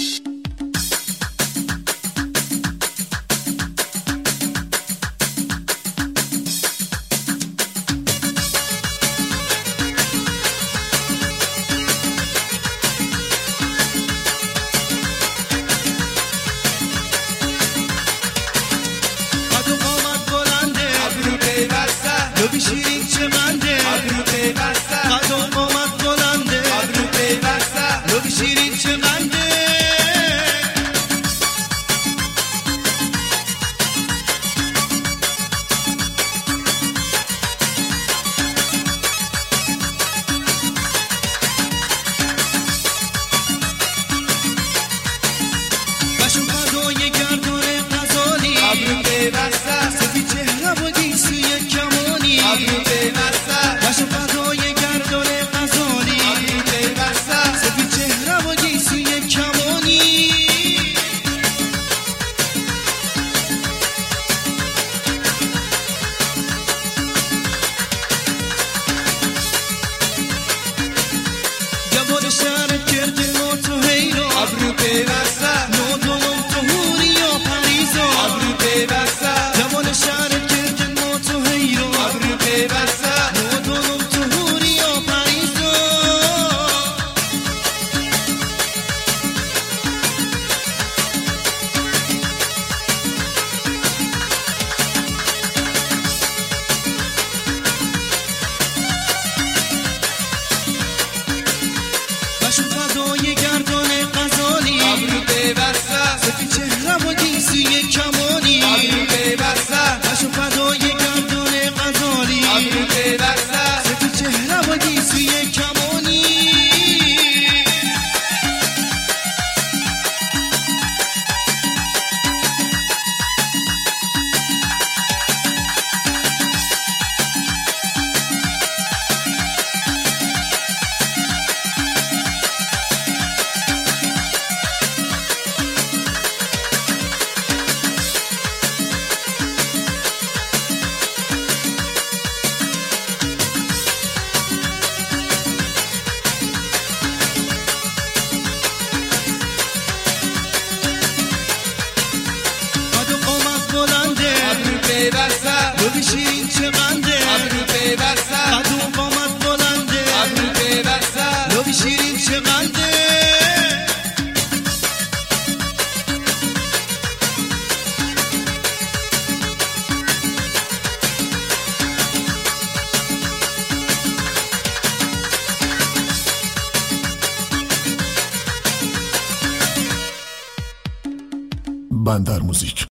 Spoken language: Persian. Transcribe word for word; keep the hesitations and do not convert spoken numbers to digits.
لبی شیرین چمنده ابرو پیوسته قدم قامت بلنده ابرو پیوسته لبی شیرین چمنده بشون فدای گردون غزالی ابرو پیوسته سفید چهره و گیسوی کمانی ابرو پیوسته بشون فدای گردون غزالی ابرو پیوسته سفید چهره و گیسوی کمانی جواد شهرت کرده ما تو حیران ابرو پیوسته نودونم تو هوریا پریزا ابرو پیوسته جواد شهرت کرده ما تو حیران ابرو پیوسته نودونم تو هوریا پریزا بشون فدای گردان غزالی ابرو پیوسته سفید چهره و گیسوی کمانی ابرو پیوسته بشون فدای گردان غزالی ابرو پیوسته سفید چهره و گیسوی کمانی لبی شیرین چمنده ابرو پیوسته قدم قامت بلنده ابرو پیوسته لبی شیرین چمنده بندر موزیک.